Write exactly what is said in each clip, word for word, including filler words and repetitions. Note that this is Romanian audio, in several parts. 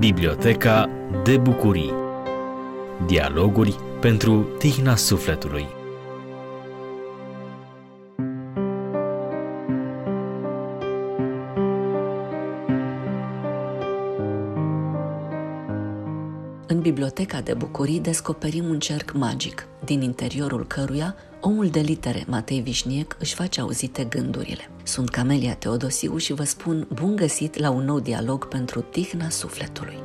Biblioteca de bucurii. Dialoguri pentru tihna sufletului. În Biblioteca de bucurii descoperim un cerc magic, din interiorul căruia omul de litere Matei Vișniec își face auzite gândurile. Sunt Camelia Teodosiu și vă spun bun găsit la un nou dialog pentru tihna sufletului.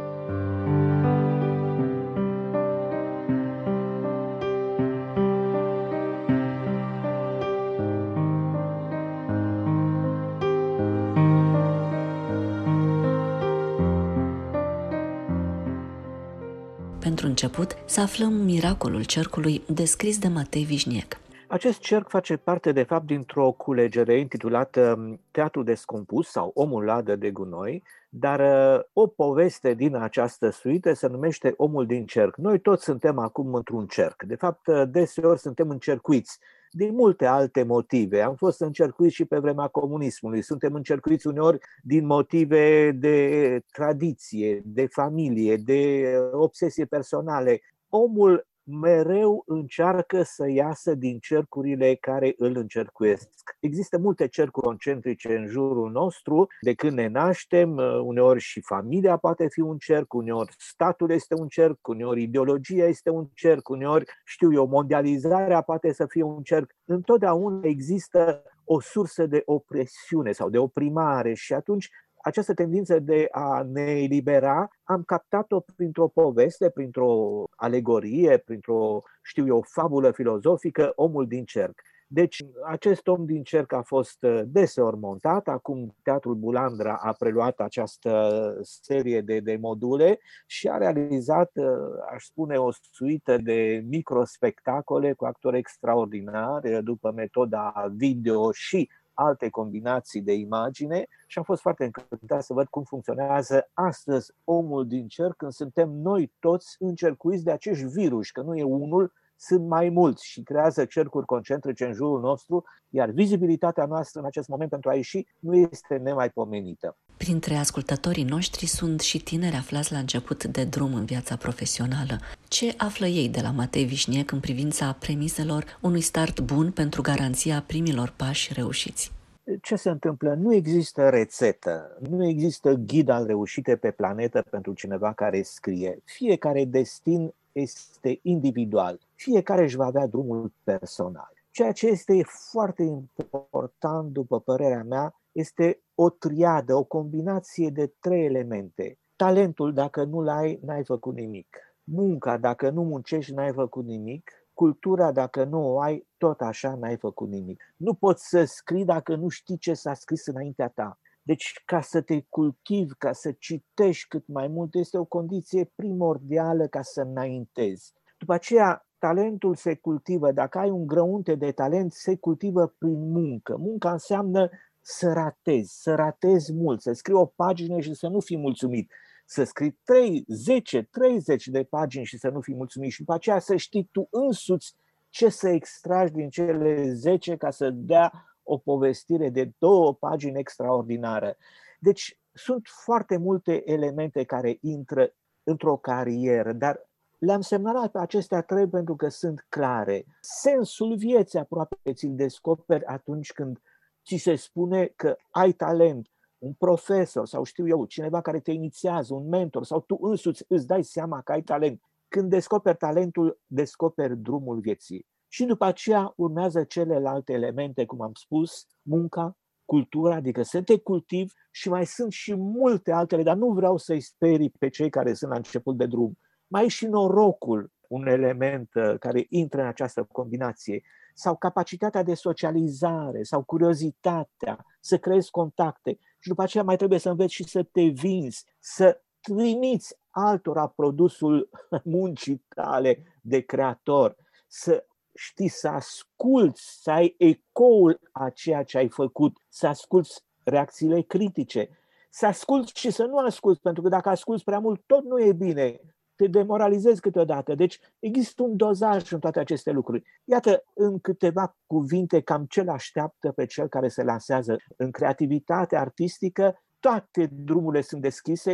Pentru început, să aflăm miracolul cercului descris de Matei Vișniec. Acest cerc face parte, de fapt, dintr-o culegere intitulată Teatru descompus sau Omul ladă de gunoi, dar o poveste din această suită se numește Omul din cerc. Noi toți suntem acum într-un cerc. De fapt, deseori suntem încercuiți din multe alte motive. Am fost încercuiți și pe vremea comunismului. Suntem încercuiți uneori din motive de tradiție, de familie, de obsesie personale. Omul mereu încearcă să iasă din cercurile care îl încercuiesc. Există multe cercuri concentrice în jurul nostru de când ne naștem, uneori și familia poate fi un cerc, uneori statul este un cerc, uneori ideologia este un cerc, uneori, știu eu, mondializarea poate să fie un cerc. Întotdeauna există o sursă de opresiune sau de oprimare și atunci această tendință de a ne elibera am captat-o printr-o poveste, printr-o alegorie, printr-o, știu eu, fabulă filozofică, Omul din cerc. Deci acest om din cerc a fost deseori montat, acum Teatrul Bulandra a preluat această serie de, de module și a realizat, aș spune, o suită de microspectacole cu actori extraordinari, după metoda video și alte combinații de imagine și am fost foarte încântat să văd cum funcționează astăzi Omul din cerc când suntem noi toți încercuiți de acești virus, că nu e unul, sunt mai mulți și creează cercuri concentrice în jurul nostru, iar vizibilitatea noastră în acest moment pentru a ieși nu este nemaipomenită. Printre ascultătorii noștri sunt și tineri aflați la început de drum în viața profesională. Ce află ei de la Matei Vișniec în privința premiselor unui start bun pentru garanția primilor pași reușiți? Ce se întâmplă? Nu există rețetă, nu există ghid al reușitei pe planetă pentru cineva care scrie. Fiecare destin este individual, fiecare își va avea drumul personal. Ceea ce este foarte important, după părerea mea, este o triadă, o combinație de trei elemente. Talentul, dacă nu-l ai, n-ai făcut nimic. Munca, dacă nu muncești, n-ai făcut nimic. Cultura, dacă nu o ai, tot așa n-ai făcut nimic. Nu poți să scrii dacă nu știi ce s-a scris înaintea ta. Deci, ca să te cultivi, ca să citești cât mai mult, este o condiție primordială ca să înaintezi. După aceea, talentul se cultivă. Dacă ai un grăunte de talent, se cultivă prin muncă. Munca înseamnă să ratezi, să ratezi mult, să scrii o pagină și să nu fii mulțumit. Să scrii trei, zece, treizeci de pagini și să nu fii mulțumit. Și după aceea să știi tu însuți ce să extragi din cele zece ca să dea o povestire de două pagini extraordinară. Deci sunt foarte multe elemente care intră într-o carieră, dar le-am semnalat pe acestea trei pentru că sunt clare. Sensul vieții aproape ți-l descoperi atunci când ți se spune că ai talent. Un profesor sau știu eu, cineva care te inițiază, un mentor sau tu însuți îți dai seama că ai talent. Când descoperi talentul, descoperi drumul vieții. Și după aceea urmează celelalte elemente, cum am spus, munca, cultura, adică să te cultivi și mai sunt și multe altele, dar nu vreau să-i sperii pe cei care sunt la început de drum. Mai e și norocul, un element care intră în această combinație, sau capacitatea de socializare, sau curiozitatea, să creezi contacte. Și după aceea mai trebuie să înveți și să te vinzi, să trimiți altora produsul muncii tale de creator, să știi să asculți, să ai ecoul a ceea ce ai făcut, să asculți reacțiile critice, să asculți și să nu asculți, pentru că dacă asculți prea mult, tot nu e bine. Te demoralizezi câteodată. Deci există un dozaj în toate aceste lucruri. Iată, în câteva cuvinte, cam ce îl așteaptă pe cel care se lansează în creativitate artistică. Toate drumurile sunt deschise,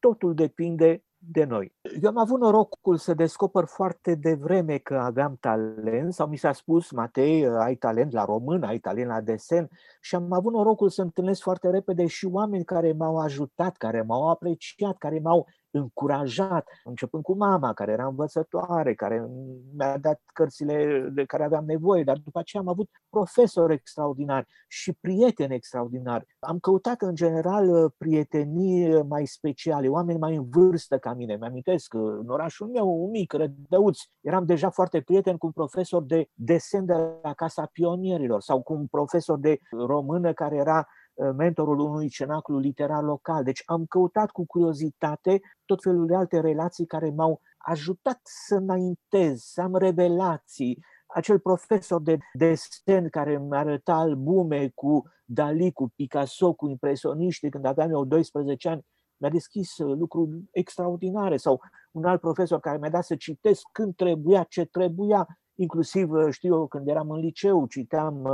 totul depinde de noi. Eu am avut norocul să descoper foarte devreme că aveam talent, sau mi s-a spus: Matei, ai talent la român, ai talent la desen, și am avut norocul să întâlnesc foarte repede și oameni care m-au ajutat, care m-au apreciat, care m-au încurajat, începând cu mama, care era învățătoare, care mi-a dat cărțile de care aveam nevoie, dar după aceea am avut profesori extraordinari și prieteni extraordinari. Am căutat în general prietenii mai speciale, oameni mai în vârstă ca mine. Mi-amintesc că în orașul meu, mic, Rădăuț, eram deja foarte prieten cu un profesor de desen de la Casa Pionierilor sau cu un profesor de română care era mentorul unui cenaclu literar local. Deci am căutat cu curiozitate tot felul de alte relații care m-au ajutat să înaintez, să am revelații. Acel profesor de desen care mi arăta albume cu Dalí, cu Picasso, cu impresioniști când aveam eu doisprezece ani, mi-a deschis lucruri extraordinare. Sau un alt profesor care mi-a dat să citesc când trebuia, ce trebuia. Inclusiv, știu eu, când eram în liceu, citeam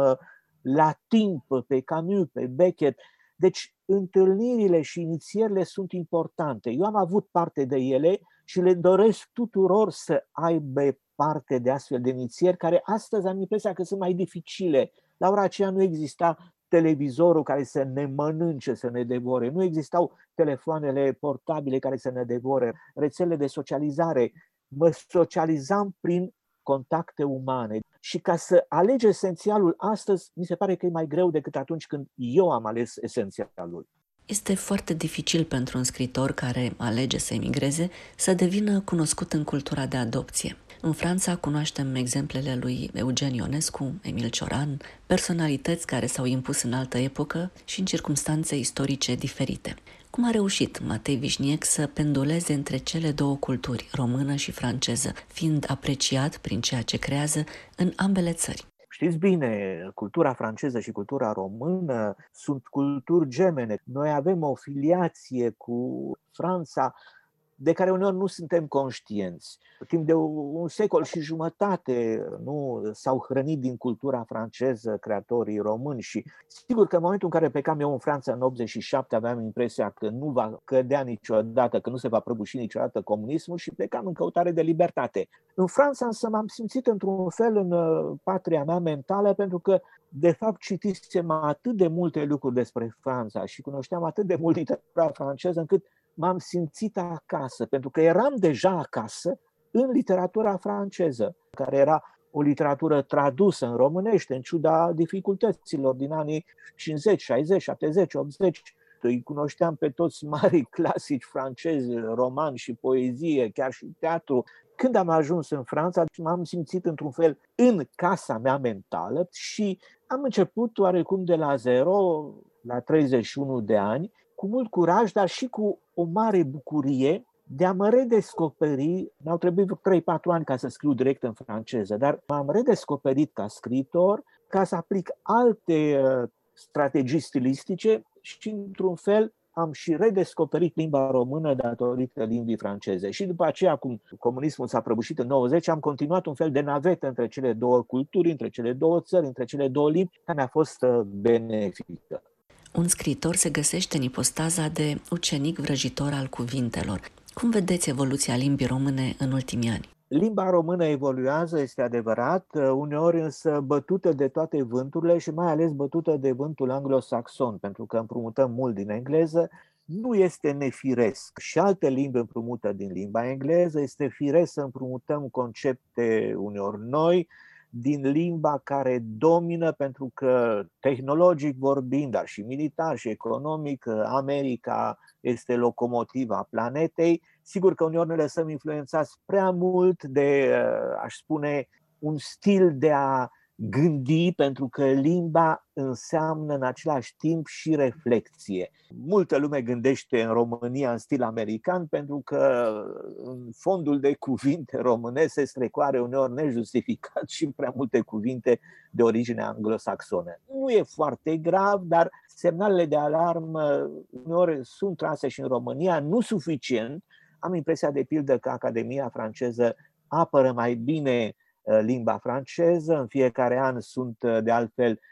la timp pe Camus, pe Beckett. Deci întâlnirile și inițierile sunt importante. Eu am avut parte de ele și le doresc tuturor să aibă parte de astfel de inițieri, care astăzi am impresia că sunt mai dificile. La ora aceea nu exista televizorul care să ne mănânce, să ne devore. Nu existau telefoanele portabile care să ne devore, rețelele de socializare. Mă socializam prin contacte umane. Și ca să alegi esențialul astăzi, mi se pare că e mai greu decât atunci când eu am ales esențialul. Este foarte dificil pentru un scriitor care alege să emigreze să devină cunoscut în cultura de adopție. În Franța cunoaștem exemplele lui Eugen Ionescu, Emil Cioran, personalități care s-au impus în altă epocă și în circumstanțe istorice diferite. Cum a reușit Matei Vișniec să penduleze între cele două culturi, română și franceză, fiind apreciat prin ceea ce creează în ambele țări? Știți bine, cultura franceză și cultura română sunt culturi gemene. Noi avem o filiație cu Franța de care uneori nu suntem conștienți. Timp de un secol și jumătate nu s-au hrănit din cultura franceză creatorii români și sigur că în momentul în care plecam eu în Franța în optzeci și șapte aveam impresia că nu va cădea niciodată, că nu se va prăbuși niciodată comunismul și plecam în căutare de libertate. În Franța însă m-am simțit într-un fel în patria mea mentală pentru că de fapt citisem atât de multe lucruri despre Franța și cunoșteam atât de mult literatura franceză încât m-am simțit acasă, pentru că eram deja acasă în literatura franceză, care era o literatură tradusă în românește, în ciuda dificultăților din anii cincizeci, șaizeci, șaptezeci, optzeci. Îi cunoșteam pe toți mari clasici francezi, roman și poezie, chiar și teatru. Când am ajuns în Franța, m-am simțit într-un fel în casa mea mentală și am început oarecum de la zero, la treizeci și unu de ani, cu mult curaj, dar și cu o mare bucurie de a mă redescoperi. Mi-au trebuit trei patru ani ca să scriu direct în franceză, dar m-am redescoperit ca scriitor, ca să aplic alte strategii stilistice și, într-un fel, am și redescoperit limba română datorită limbii franceze. Și după aceea, cum comunismul s-a prăbușit în nouăzeci, am continuat un fel de navetă între cele două culturi, între cele două țări, între cele două limbi, care mi-a fost benefică. Un scriitor se găsește în ipostaza de ucenic vrăjitor al cuvintelor. Cum vedeți evoluția limbii române în ultimii ani? Limba română evoluează, este adevărat, uneori însă bătută de toate vânturile și mai ales bătută de vântul anglosaxon, pentru că împrumutăm mult din engleză. Nu este nefiresc. Și alte limbi împrumută din limba engleză. Este firesc să împrumutăm concepte uneori noi din limba care domină, pentru că tehnologic vorbind, dar și militar și economic, America este locomotiva planetei. Sigur că uneori ne lăsăm influențați prea mult de, aș spune, un stil de a gândi, pentru că limba înseamnă în același timp și reflecție. Multă lume gândește în România în stil american, pentru că în fondul de cuvinte românesc se strecoare uneori nejustificat și prea multe cuvinte de origine anglosaxonă. Nu e foarte grav, dar semnalele de alarmă uneori sunt trase și în România, nu suficient. Am impresia, de pildă, că Academia franceză apără mai bine limba franceză. În fiecare an sunt, de altfel,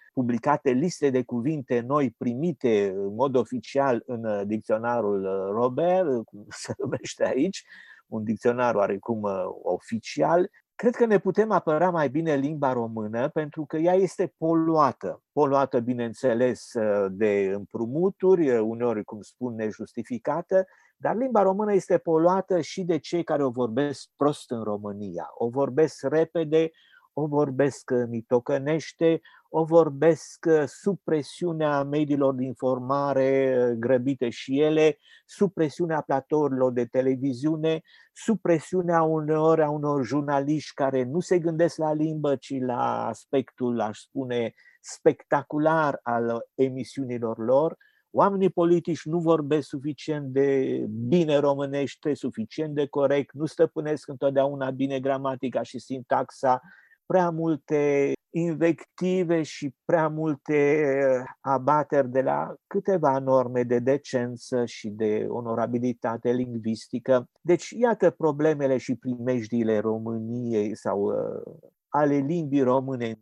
publicate liste de cuvinte noi primite în mod oficial în dicționarul Robert, cum se numește aici, un dicționar oarecum oficial. Cred că ne putem apăra mai bine limba română pentru că ea este poluată. Poluată, bineînțeles, de împrumuturi, uneori, cum spun, nejustificată, dar limba română este poluată și de cei care o vorbesc prost în România. O vorbesc repede, o vorbesc mitocănește, o vorbesc sub presiunea mediilor de informare grăbite și ele, sub presiunea platourilor de televiziune, sub presiunea uneori a unor jurnaliști care nu se gândesc la limbă, ci la aspectul, aș spune, spectacular al emisiunilor lor. Oamenii politici nu vorbesc suficient de bine românește, suficient de corect, nu stăpânesc întotdeauna bine gramatica și sintaxa, prea multe invective și prea multe abateri de la câteva norme de decență și de onorabilitate lingvistică. Deci, iată problemele și primejdiile României sau uh, ale limbii române.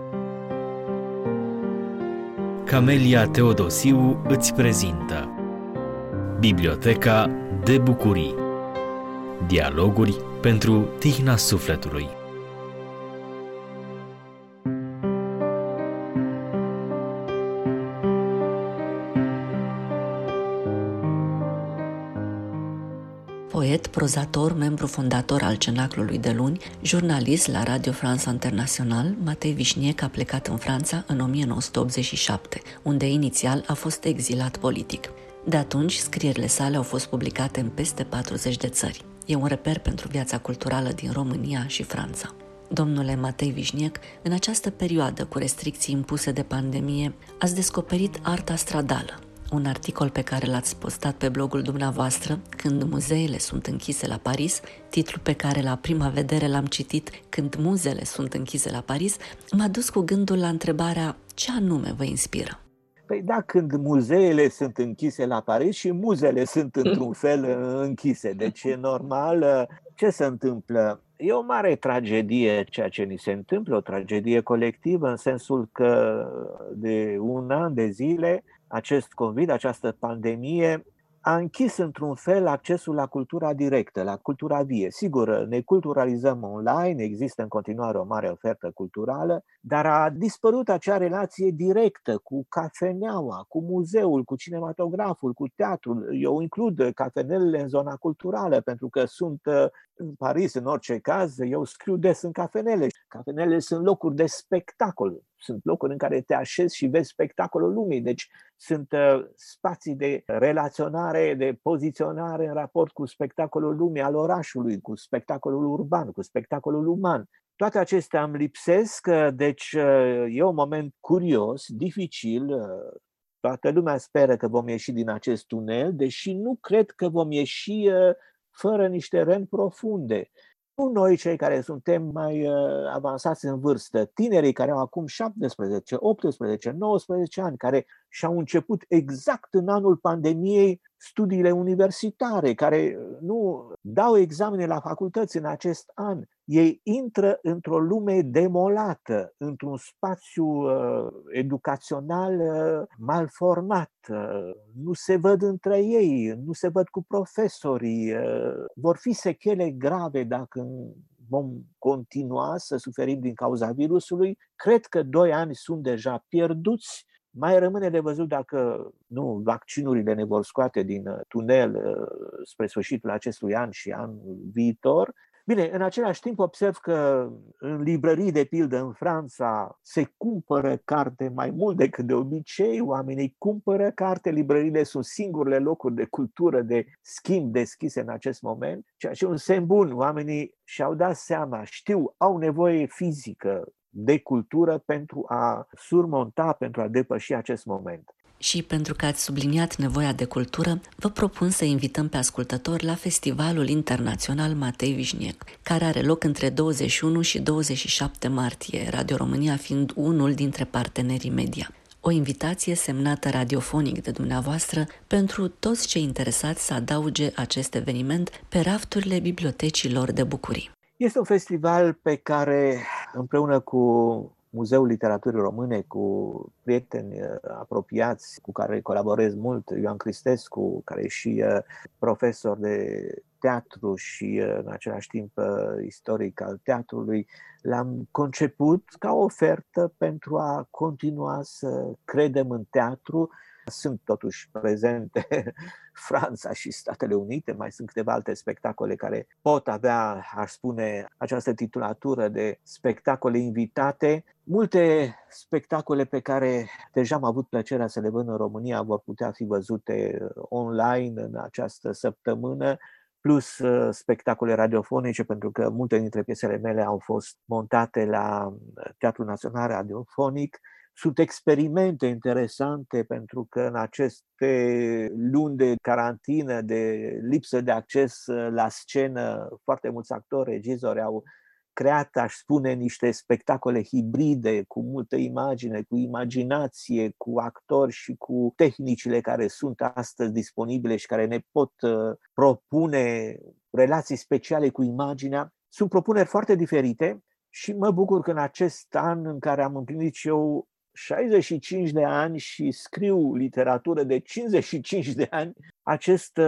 Camelia Teodosiu îți prezintă Biblioteca de Bucurii. Dialoguri pentru tihna sufletului. Poet, prozator, membru fondator al Cenaclului de Luni, jurnalist la Radio France International, Matei Vișniec a plecat în Franța în o mie nouă sute optzeci și șapte, unde inițial a fost exilat politic. De atunci, scrierile sale au fost publicate în peste patruzeci de țări. E un reper pentru viața culturală din România și Franța. Domnule Matei Vișniec, în această perioadă cu restricții impuse de pandemie, ați descoperit arta stradală. Un articol pe care l-ați postat pe blogul dumneavoastră, Când muzeele sunt închise la Paris, titlu pe care la prima vedere l-am citit, Când muzele sunt închise la Paris, m-a dus cu gândul la întrebarea ce anume vă inspiră. Păi da, când muzeele sunt închise la Paris și muzele sunt într-un fel închise. Deci e normal. Ce se întâmplă? E o mare tragedie ceea ce ni se întâmplă, o tragedie colectivă, în sensul că de un an de zile acest COVID, această pandemie, a închis într-un fel accesul la cultura directă, la cultura vie. Sigur, ne culturalizăm online, există în continuare o mare ofertă culturală, dar a dispărut acea relație directă cu cafeneaua, cu muzeul, cu cinematograful, cu teatrul. Eu includ cafenelele în zona culturală, pentru că sunt în Paris, în orice caz, eu scriu des în cafenele. Cafenele sunt locuri de spectacol, sunt locuri în care te așezi și vezi spectacolul lumii, deci sunt spații de relaționare, de poziționare în raport cu spectacolul lumii, al orașului, cu spectacolul urban, cu spectacolul uman. Toate acestea îmi lipsesc, deci e un moment curios, dificil. Toată lumea speră că vom ieși din acest tunel, deși nu cred că vom ieși fără niște răni profunde. Nu noi, cei care suntem mai avansați în vârstă, tinerii care au acum șaptesprezece, optsprezece, nouăsprezece ani, care și-au început exact în anul pandemiei studiile universitare, care nu dau examene la facultăți în acest an. Ei intră într-o lume demolată, într-un spațiu uh, educațional uh, mal format. Uh, nu se văd între ei, nu se văd cu profesorii. Uh, vor fi sechele grave dacă vom continua să suferim din cauza virusului. Cred că doi ani sunt deja pierduți. Mai rămâne de văzut dacă nu vaccinurile ne vor scoate din tunel spre sfârșitul acestui an și anul viitor. Bine, în același timp observ că în librării, de pildă, în Franța, se cumpără carte mai mult decât de obicei, oamenii cumpără carte, librăriile sunt singurele locuri de cultură, de schimb deschise în acest moment, ceea ce e un semn bun. Oamenii și-au dat seama, știu, au nevoie fizică de cultură pentru a surmonta, pentru a depăși acest moment. Și pentru că ați subliniat nevoia de cultură, vă propun să invităm pe ascultători la Festivalul Internațional Matei Vișniec, care are loc între douăzeci și unu și douăzeci și șapte martie, Radio România fiind unul dintre partenerii media. O invitație semnată radiofonic de dumneavoastră pentru toți cei interesați să adauge acest eveniment pe rafturile bibliotecilor de Bucurii. Este un festival pe care, împreună cu Muzeul Literaturii Române cu prieteni apropiați cu care colaborez mult, Ioan Cristescu, care e și profesor de teatru și în același timp istoric al teatrului, l-am conceput ca o ofertă pentru a continua să credem în teatru. Sunt totuși prezente Franța și Statele Unite, mai sunt câteva alte spectacole care pot avea, aș spune, această titulatură de spectacole invitate. Multe spectacole pe care deja am avut plăcerea să le văd în România vor putea fi văzute online în această săptămână, plus spectacole radiofonice, pentru că multe dintre piesele mele au fost montate la Teatrul Național Radiofonic. Sunt experimente interesante pentru că în aceste luni de carantină, de lipsă de acces la scenă, foarte mulți actori, regizori au creat, aș spune, niște spectacole hibride cu multă imagine, cu imaginație, cu actori și cu tehnicile care sunt astăzi disponibile și care ne pot propune relații speciale cu imaginea. Sunt propuneri foarte diferite și mă bucur că în acest an în care am împlinit și eu șaizeci și cinci de ani și scriu literatură de cincizeci și cinci de ani, acest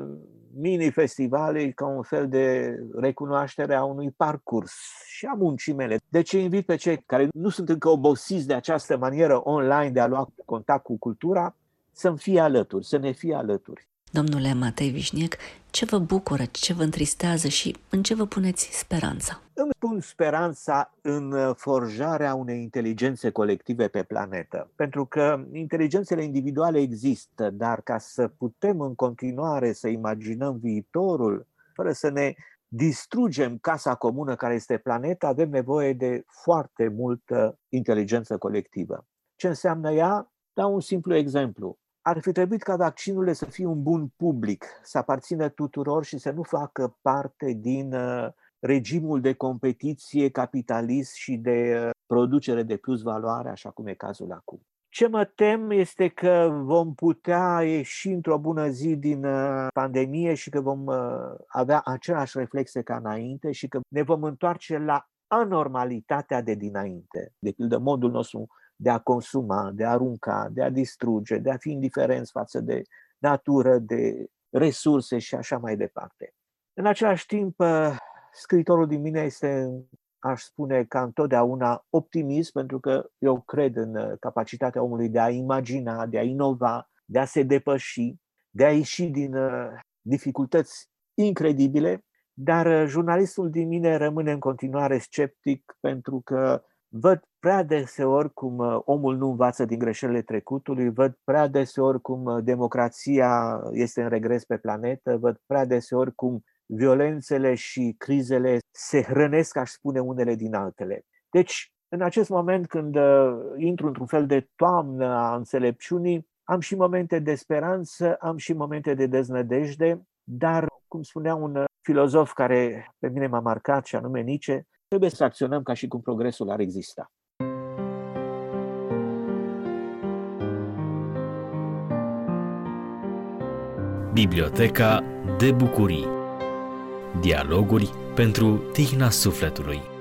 mini-festival e ca un fel de recunoaștere a unui parcurs și a muncii mele. Deci invit pe cei care nu sunt încă obosiți de această manieră online de a lua contact cu cultura să-mi fie alături, să ne fie alături. Domnule Matei Vișniec, ce vă bucură, ce vă întristează și în ce vă puneți speranța? Îmi pun speranța în forjarea unei inteligențe colective pe planetă, pentru că inteligențele individuale există, dar ca să putem în continuare să imaginăm viitorul, fără să ne distrugem casa comună care este planeta, avem nevoie de foarte multă inteligență colectivă. Ce înseamnă ea? Dau un simplu exemplu. Ar fi trebuit ca vaccinurile să fie un bun public, să aparțină tuturor și să nu facă parte din regimul de competiție capitalist și de producere de plus valoare, așa cum e cazul acum. Ce mă tem este că vom putea ieși într-o bună zi din pandemie și că vom avea aceleași reflexe ca înainte și că ne vom întoarce la anormalitatea de dinainte, de pildă modul nostru de a consuma, de a arunca, de a distruge, de a fi indiferenți față de natură, de resurse și așa mai departe. În același timp, scriitorul din mine este, aș spune, ca întotdeauna optimist, pentru că eu cred în capacitatea omului de a imagina, de a inova, de a se depăși, de a ieși din dificultăți incredibile, dar jurnalistul din mine rămâne în continuare sceptic pentru că văd prea deseori cum omul nu învață din greșelile trecutului, văd prea deseori cum democrația este în regres pe planetă, văd prea deseori cum violențele și crizele se hrănesc, aș spune, unele din altele. Deci, în acest moment când intru într-un fel de toamnă a înțelepciunii, am și momente de speranță, am și momente de deznădejde, dar, cum spunea un filozof care pe mine m-a marcat, și anume Nietzsche, trebuie să acționăm ca și cum progresul ar exista. Biblioteca de bucurii. Dialoguri pentru tihna sufletului.